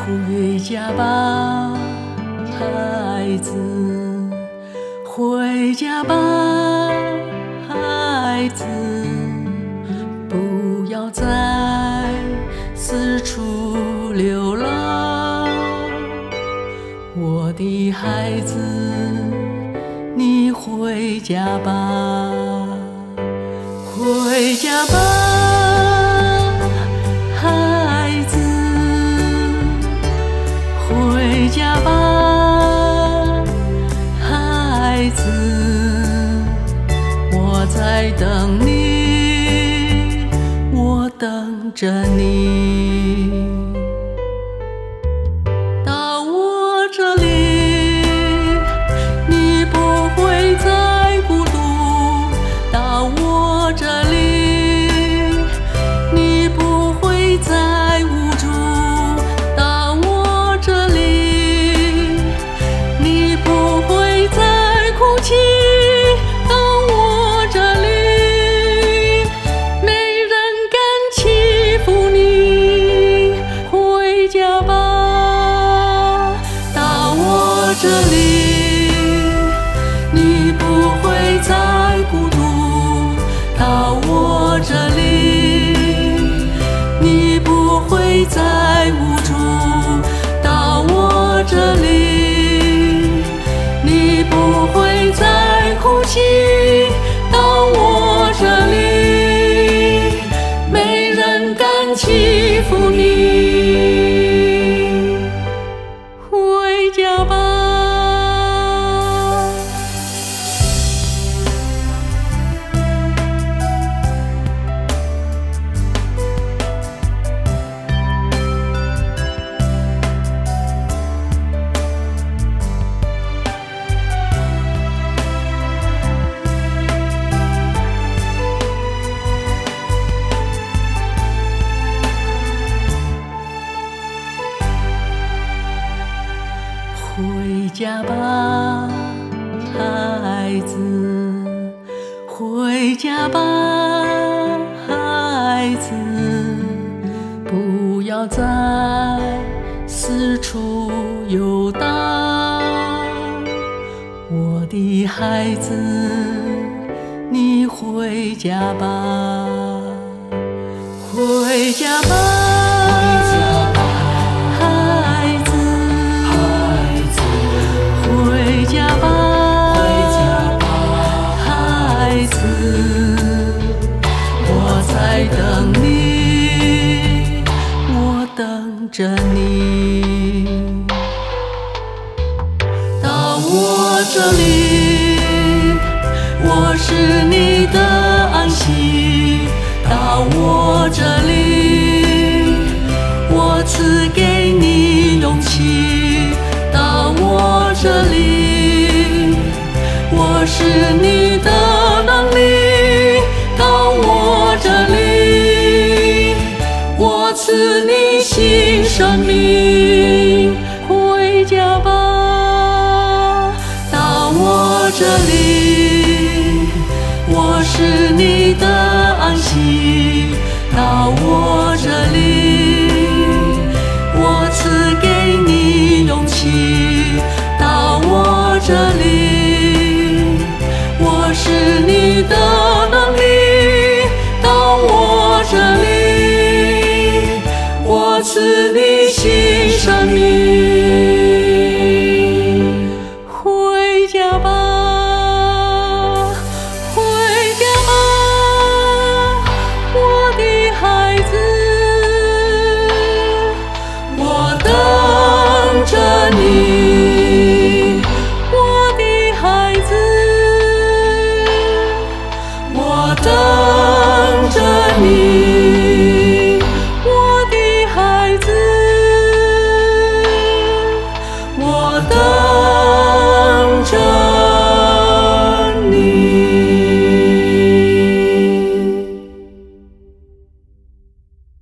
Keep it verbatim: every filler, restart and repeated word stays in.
回家吧，孩子，回家吧，孩子，不要再四处流浪。我的孩子，你回家吧，回家吧，孩子，回家吧，孩子，我在等你，我等着你。到我这里，你不会再孤独；到我这里，你不会再无助；到我这里，你不会再哭泣；到我这里，没人敢欺负你。回家吧，到我这里，你不会再孤独；到我这里，你不会再无助；到我这里，你不会再哭泣；到我这里，没人敢欺负你。回家吧。回家吧，孩子，回家吧，孩子，不要再四处游荡。我的孩子，你回家吧，回家吧，孩子，回家吧，孩子，我在等你，我等着你。到我这里，我是你的安息；到我这里，我赐给你勇气；到我这里，我是你的能力；到我这里，我赐你新生命。回家吧，到我这里，我是你的安息；到我这里，